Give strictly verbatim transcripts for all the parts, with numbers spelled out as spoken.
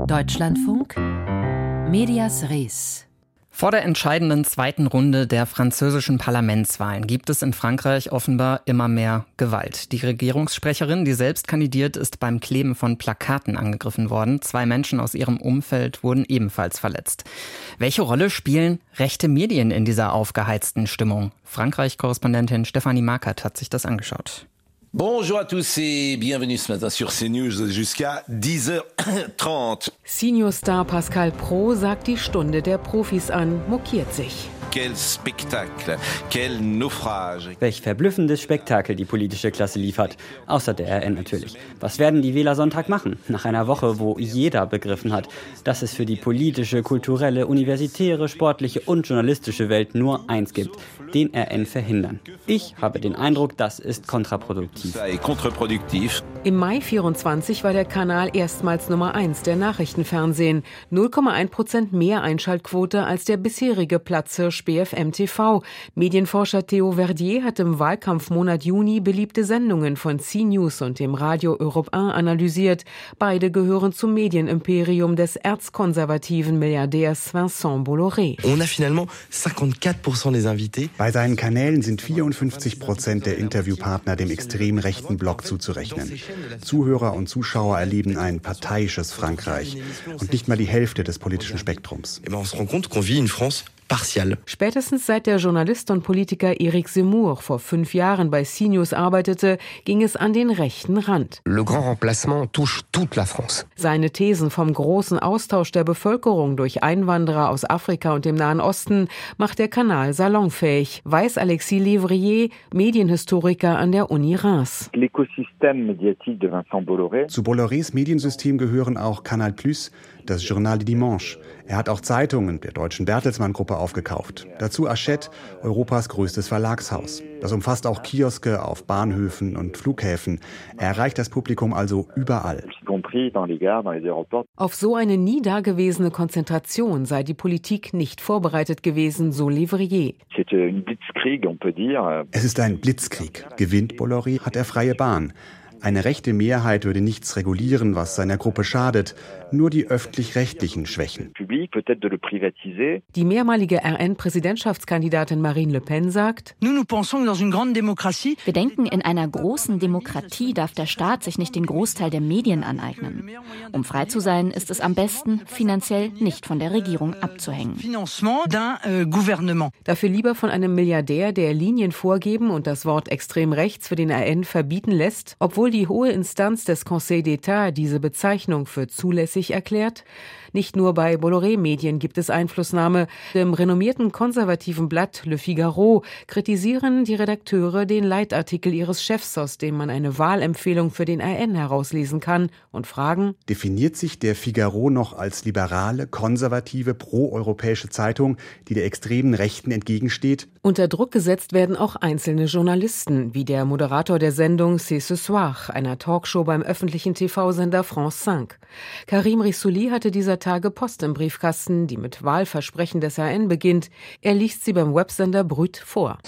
Deutschlandfunk Medias Res. Vor der entscheidenden zweiten Runde der französischen Parlamentswahlen gibt es in Frankreich offenbar immer mehr Gewalt. Die Regierungssprecherin, die selbst kandidiert, ist beim Kleben von Plakaten angegriffen worden. Zwei Menschen aus ihrem Umfeld wurden ebenfalls verletzt. Welche Rolle spielen rechte Medien in dieser aufgeheizten Stimmung? Frankreich-Korrespondentin Stefanie Markert hat sich das angeschaut. Bonjour à tous et bienvenue ce matin sur CNews jusqu'à dix heures trente. Senior-Star Pascal Praud sagt die Stunde der Profis an, mokiert sich. Quel spectacle, quel naufrage. Welch verblüffendes Spektakel die politische Klasse liefert. Außer der R N natürlich. Was werden die Wähler Sonntag machen? Nach einer Woche, wo jeder begriffen hat, dass es für die politische, kulturelle, universitäre, sportliche und journalistische Welt nur eins gibt: den R N verhindern. Ich habe den Eindruck, das ist kontraproduktiv. Im Mai vierundzwanzig war der Kanal erstmals Nummer eins der Nachrichtenfernsehen. null Komma eins Prozent mehr Einschaltquote als der bisherige Platzhirsch B F M T V. Medienforscher Theo Verdier hat im Wahlkampfmonat Juni beliebte Sendungen von CNews und dem Radio Europe eins analysiert. Beide gehören zum Medienimperium des erzkonservativen Milliardärs Vincent Bolloré. On a finalement cinquante-quatre Prozent des invités. Bei seinen Kanälen sind vierundfünfzig Prozent der Interviewpartner dem extrem rechten Block zuzurechnen. Zuhörer und Zuschauer erleben ein parteiisches Frankreich und nicht mal die Hälfte des politischen Spektrums. Et ben on se rend compte qu'on vit une France partial. Spätestens seit der Journalist und Politiker Éric Zemmour vor fünf Jahren bei CNews arbeitete, ging es an den rechten Rand. Le grand remplacement touche toute la France. Seine Thesen vom großen Austausch der Bevölkerung durch Einwanderer aus Afrika und dem Nahen Osten macht der Kanal salonfähig, weiß Alexis Lévrier, Medienhistoriker an der Uni Reims. Zu Bollorés Mediensystem gehören auch Canal plus, das Journal du Dimanche. Er hat auch Zeitungen der deutschen Bertelsmann-Gruppe aufgekauft. Dazu Hachette, Europas größtes Verlagshaus. Das umfasst auch Kioske auf Bahnhöfen und Flughäfen. Er erreicht das Publikum also überall. Auf so eine nie dagewesene Konzentration sei die Politik nicht vorbereitet gewesen, so Lévrier. Es ist ein Blitzkrieg. Gewinnt Bolloré, hat er freie Bahn. Eine rechte Mehrheit würde nichts regulieren, was seiner Gruppe schadet, nur die öffentlich-rechtlichen schwächen. Die mehrmalige R N-Präsidentschaftskandidatin Marine Le Pen sagt: Wir denken, in einer großen Demokratie darf der Staat sich nicht den Großteil der Medien aneignen. Um frei zu sein, ist es am besten, finanziell nicht von der Regierung abzuhängen. Dafür lieber von einem Milliardär, der Linien vorgeben und das Wort extrem rechts für den R N verbieten lässt, obwohl die hohe Instanz des Conseil d'État diese Bezeichnung für zulässig erklärt. Nicht nur bei Bolloré-Medien gibt es Einflussnahme. Im renommierten konservativen Blatt Le Figaro kritisieren die Redakteure den Leitartikel ihres Chefs, aus dem man eine Wahlempfehlung für den R N herauslesen kann, und fragen: Definiert sich der Figaro noch als liberale, konservative, pro-europäische Zeitung, die der extremen Rechten entgegensteht? Unter Druck gesetzt werden auch einzelne Journalisten, wie der Moderator der Sendung C'est ce soir, einer Talkshow beim öffentlichen T V-Sender France fünf. Karim Rissouli hatte dieser Tage Post im Briefkasten, die mit Wahlversprechen des R N beginnt. Er liest sie beim Websender Brut vor.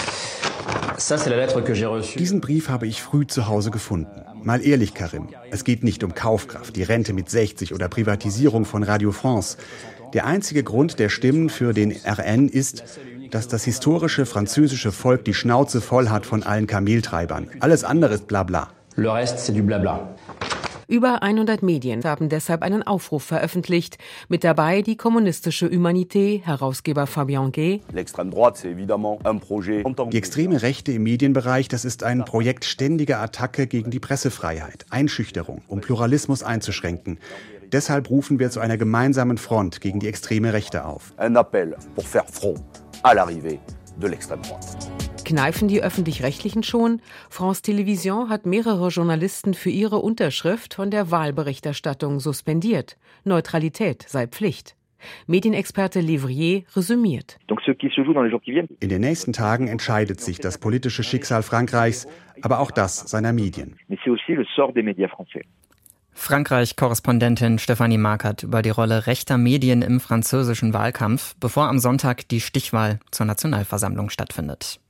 Diesen Brief habe ich früh zu Hause gefunden. Mal ehrlich, Karim, es geht nicht um Kaufkraft, die Rente mit sechzig oder Privatisierung von Radio France. Der einzige Grund der Stimmen für den R N ist, dass das historische französische Volk die Schnauze voll hat von allen Kameltreibern. Alles andere ist Blabla. Le reste, c'est du Blabla. Über hundert Medien haben deshalb einen Aufruf veröffentlicht. Mit dabei die kommunistische Humanité, Herausgeber Fabien Gay. Die extreme Rechte im Medienbereich, das ist ein Projekt ständiger Attacke gegen die Pressefreiheit, Einschüchterung, um Pluralismus einzuschränken. Deshalb rufen wir zu einer gemeinsamen Front gegen die extreme Rechte auf. Un appel pour faire front à l'arrivée de l'extrême droite. Kneifen die Öffentlich-Rechtlichen schon? France Télévisions hat mehrere Journalisten für ihre Unterschrift von der Wahlberichterstattung suspendiert. Neutralität sei Pflicht. Medienexperte Lévrier resümiert. In den nächsten Tagen entscheidet sich das politische Schicksal Frankreichs, aber auch das seiner Medien. Frankreich-Korrespondentin Stefanie Markert über die Rolle rechter Medien im französischen Wahlkampf, bevor am Sonntag die Stichwahl zur Nationalversammlung stattfindet.